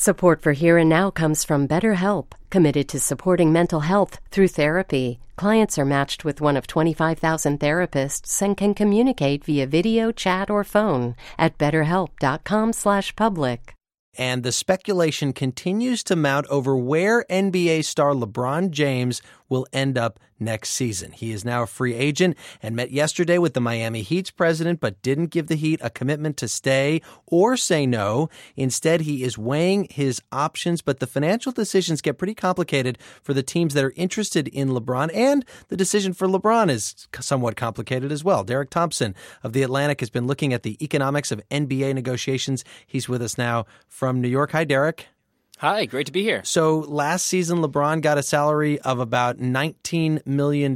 Support for Here and Now comes from BetterHelp, committed to supporting mental health through therapy. Clients are matched with one of 25,000 therapists and can communicate via video, chat, or phone at betterhelp.com/public. And the speculation continues to mount over where NBA star LeBron James will end up next season. He is now a free agent and met yesterday with the Miami Heat's president, but didn't give the Heat a commitment to stay or say no. Instead, he is weighing his options, but the financial decisions get pretty complicated for the teams that are interested in LeBron, and the decision for LeBron is somewhat complicated as well. Derek Thompson of The Atlantic has been looking at the economics of NBA negotiations. He's with us now from New York. Hi, Derek. Hi, great to be here. So last season, LeBron got a salary of about $19 million.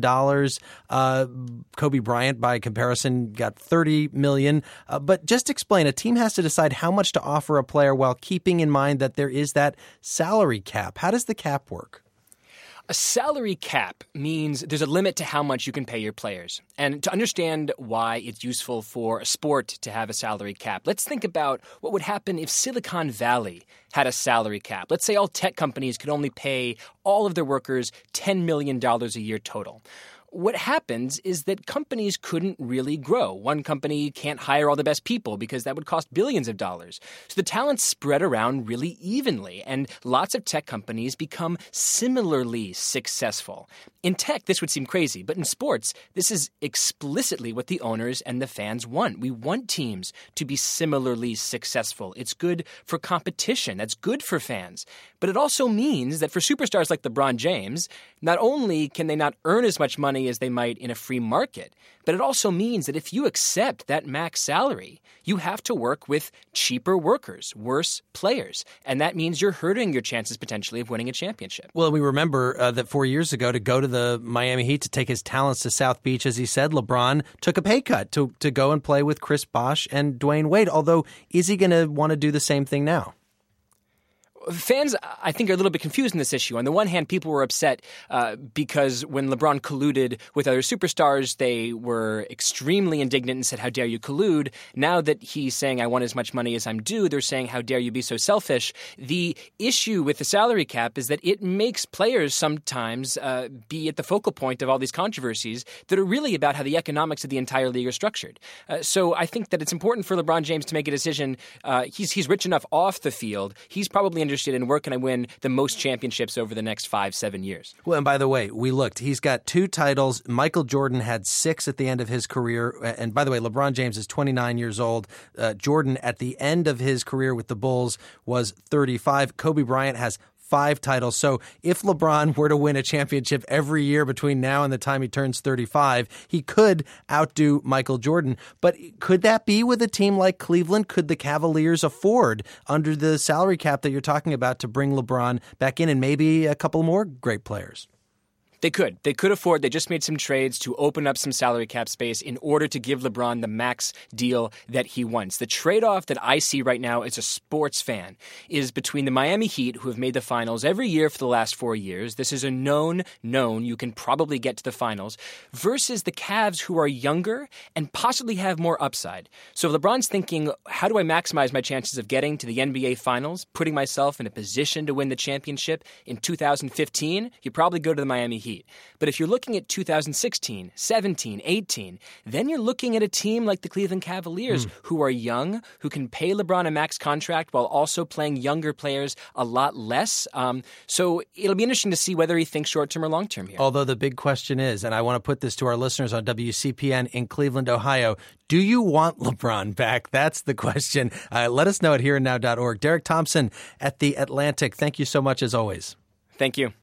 Kobe Bryant, by comparison, got $30 million. But just explain, a team has to decide how much to offer a player while keeping in mind that there is that salary cap. How does the cap work? A salary cap means there's a limit to how much you can pay your players. And to understand why it's useful for a sport to have a salary cap, let's think about what would happen if Silicon Valley had a salary cap. Let's say all tech companies could only pay all of their workers $10 million a year total. What happens is that companies couldn't really grow. One company can't hire all the best people because that would cost billions of dollars. So the talent's spread around really evenly, and lots of tech companies become similarly successful. In tech, this would seem crazy, but in sports, this is explicitly what the owners and the fans want. We want teams to be similarly successful. It's good for competition. That's good for fans. But it also means that for superstars like LeBron James, not only can they not earn as much money as they might in a free market, but it also means that if you accept that max salary, you have to work with cheaper workers, worse players. And that means you're hurting your chances potentially of winning a championship. Well, we remember that 4 years ago, to go to the Miami Heat to take his talents to South Beach, as he said, LeBron took a pay cut to go and play with Chris Bosh and Dwayne Wade. Although, is he going to want to do the same thing now? Fans, I think, are a little bit confused in this issue. On the one hand, people were upset because when LeBron colluded with other superstars, they were extremely indignant and said, how dare you collude? Now that he's saying, I want as much money as I'm due, they're saying, how dare you be so selfish? The issue with the salary cap is that it makes players sometimes be at the focal point of all these controversies that are really about how the economics of the entire league are structured. So I think that it's important for LeBron James to make a decision. He's rich enough off the field. He's probably interested in where can I win the most championships over the next 5-7 years. Well, and by the way, we looked. He's got 2 titles. Michael Jordan had 6 at the end of his career. And by the way, LeBron James is 29 years old. Jordan, at the end of his career with the Bulls, was 35. Kobe Bryant has 5 titles. So if LeBron were to win a championship every year between now and the time he turns 35, he could outdo Michael Jordan. But could that be with a team like Cleveland? Could the Cavaliers afford, under the salary cap that you're talking about, to bring LeBron back in and maybe a couple more great players? They could. They could afford. They just made some trades to open up some salary cap space in order to give LeBron the max deal that he wants. The trade-off that I see right now as a sports fan is between the Miami Heat, who have made the finals every year for the last 4 years. This is a known. You can probably get to the finals, versus the Cavs, who are younger and possibly have more upside. So if LeBron's thinking, how do I maximize my chances of getting to the NBA finals, putting myself in a position to win the championship in 2015, you probably go to the Miami Heat. But if you're looking at 2016, 17, 18, then you're looking at a team like the Cleveland Cavaliers who are young, who can pay LeBron a max contract while also playing younger players a lot less. So it'll be interesting to see whether he thinks short-term or long-term here. Although the big question is, and I want to put this to our listeners on WCPN in Cleveland, Ohio, do you want LeBron back? That's the question. Let us know at hereandnow.org. Derek Thompson at The Atlantic, thank you so much as always. Thank you.